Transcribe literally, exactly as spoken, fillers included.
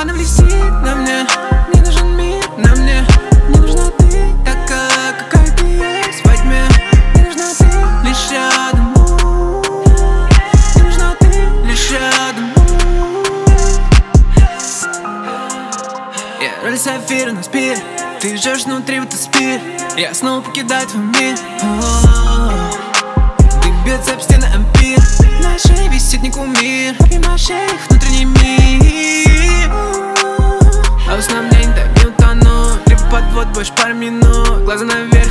Она блестит на мне, мне нужен мир на мне. Мне нужна ты, такая, какая ты есть во тьме. Мне нужна ты, лишь рядом. Мне нужна ты, лишь рядом. Я роль сапфира на спире, ты жжешь внутри, будто спирт. Я снова покидаю твой мир. Ты бьется об стены ампир. На шее висит не кумир. Обнимаешь их внутренний мир. А в основном день так не утону. Либо подвод больше пару минут. Глаза наверх.